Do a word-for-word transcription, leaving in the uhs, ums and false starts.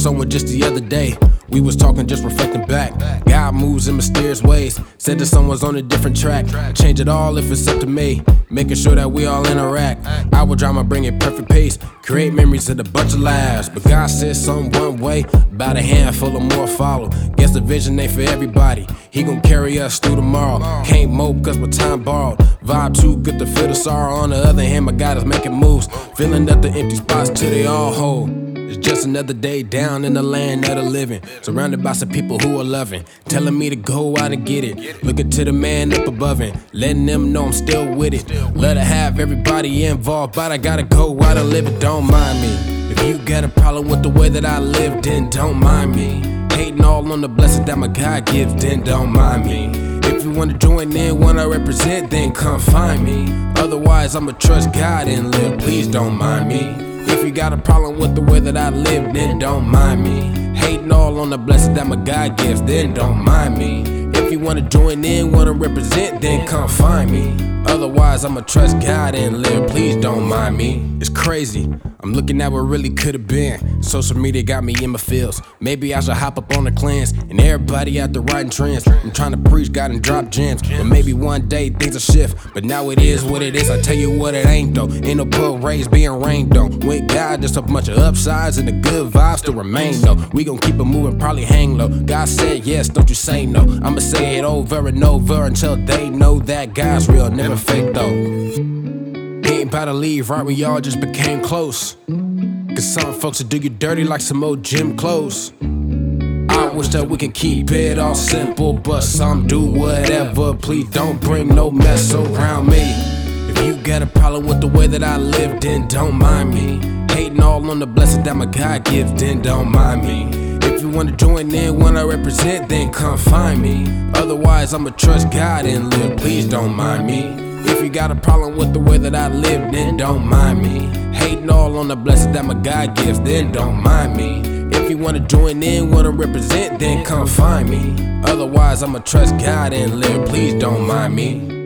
someone just the other day. We was talking, just reflecting back. God moves in mysterious ways. Said that someone's on a different track. Change it all if it's up to me. Making sure that we all interact. Our drama bring it perfect pace. Create memories of a bunch of lives. But God said something one way, about a handful of more follow. Guess the vision ain't for everybody. He gon' carry us through tomorrow. Can't mope cause my time borrowed. Vibe too good to feel the sorrow. On the other hand, my God is making moves. Filling up the empty spots till they all hold. It's just another day down in the land of the living. Surrounded by some people who are loving. Telling me to go out and get it. Looking to the man up above it. Letting them know I'm still with it. Let her have everybody involved, but I gotta go out and live it, don't mind me. If you got a problem with the way that I live, then don't mind me. Hating all on the blessing that my God gives, then don't mind me. If you wanna join in, wanna represent, then come find me. Otherwise, I'ma trust God and live, please don't mind me. If you got a problem with the way that I live, then don't mind me. Hating all on the blessing that my God gives, then don't mind me. If you wanna join in, wanna represent, then come find me. Otherwise, I'ma trust God and live, please don't mind me. It's crazy, I'm looking at what really could've been. Social media got me in my feels. Maybe I should hop up on the clans and everybody out there writing trends. I'm trying to preach God and drop gems, but maybe one day things will shift. But now it is what it is, I tell you what it ain't though. Ain't no parades being rained on. With God, just a bunch of upsides and the good vibes still remain though. We gon' keep it moving, probably hang low. God said yes, don't you say no. I'ma say it over and over until they know that God's real, never fake though. He ain't about to leave, right? We all just became close. Cause some folks will do you dirty like some old gym clothes. I wish that we could keep it all simple, but some do whatever. Please don't bring no mess around me. If you got a problem with the way that I live, then don't mind me. Hating all on the blessing that my God gives, then don't mind me. If you wanna join in, wanna represent, then come find me. Otherwise, I'ma trust God and live, please don't mind me. If you got a problem with the way that I live, then don't mind me. Hating all on the blessing that my God gives, then don't mind me. If you wanna join in, wanna represent, then come find me. Otherwise, I'ma trust God and live, please don't mind me.